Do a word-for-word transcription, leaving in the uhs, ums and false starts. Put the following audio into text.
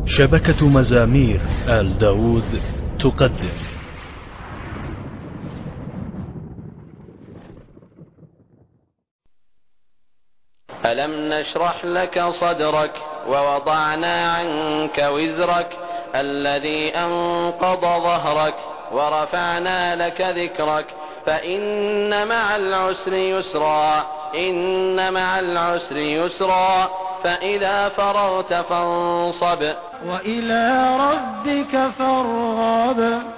شبكة مزامير آل داود تقدم. ألم نشرح لك صدرك ووضعنا عنك وزرك الذي أنقض ظهرك ورفعنا لك ذكرك فإن مع العسر يسرا إن مع العسر يسرا فإذا فرغت فانصب وإلى ربك فارغب.